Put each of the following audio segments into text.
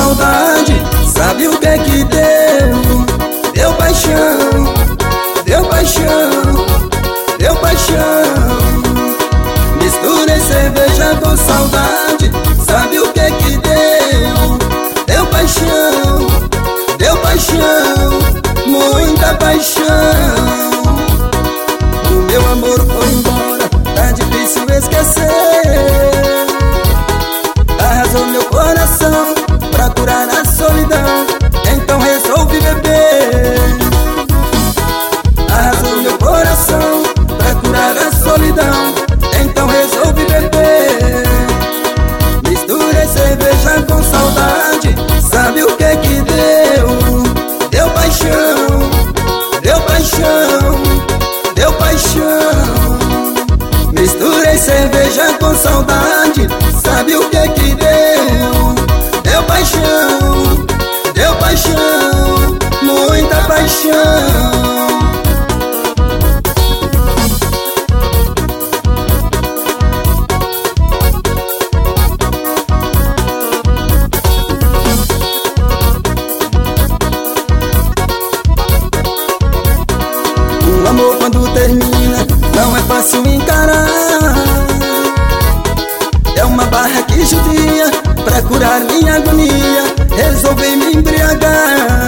saudade, sabe o que é que deu? Deu paixão, deu paixão, deu paixão. Misturei cerveja com saudade, sabe o que é que deu? Deu paixão, deu paixão, muita paixão. O meu amor foi embora, tá difícil esquecer. Arrasou meu coração pra curar a solidão, então resolvi beber. Arrasou meu coração pra curar a solidão, então resolvi beber. Misturei cerveja com saudade, sabe o que é que deu? Deu paixão, deu paixão, deu paixão. Misturei cerveja com saudade, sabe o que é que deu? Deu paixão, deu paixão, muita paixão. O amor quando termina não é fácil encarar. É uma barra que judia pra curar minha agonia, resolvi me embriagar.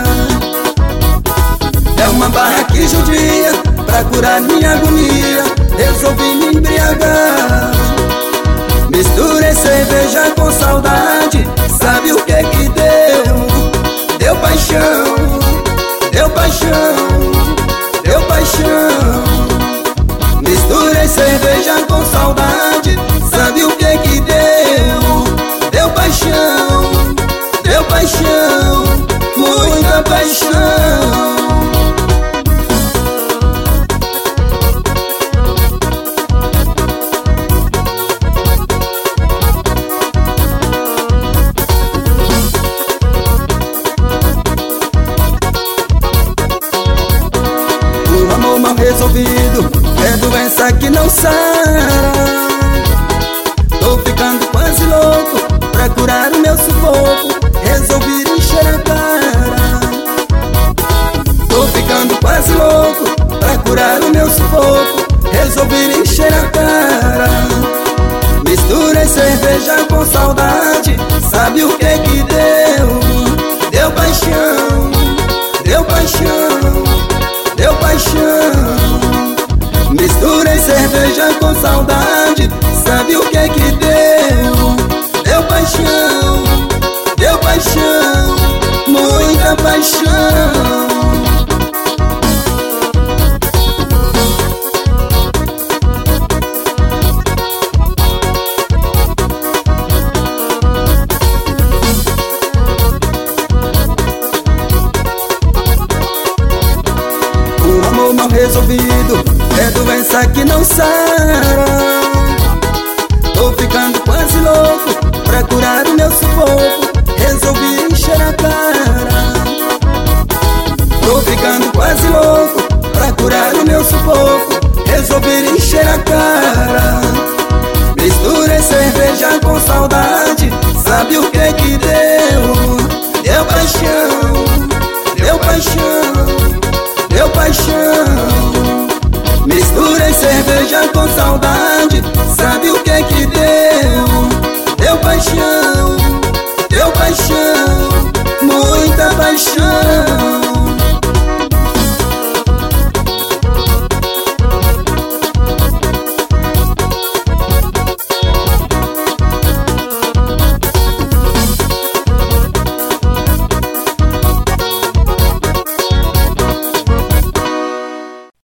É uma barra que judia pra curar minha agonia, resolvi me embriagar. Misturei cerveja com saudade, sabe o que é que deu? Deu paixão, deu paixão, deu paixão. Misturei cerveja com saudade, sabe o que é que deu? Deu paixão, deu paixão, muita paixão. O amor mal resolvido é doença que não sara. Tô ficando quase louco pra curar o meu sufoco, resolvi encher a cara. Tô ficando quase louco pra curar o meu sufoco, resolvi encher a cara. Misturei cerveja com saudade, sabe o que é que deu? Deu paixão, deu paixão, deu paixão. Misturei cerveja com saudade, sabe o que é que deu? Deu paixão, deu paixão, muita paixão. O amor mal resolvido é doença que não sara. Tô ficando quase louco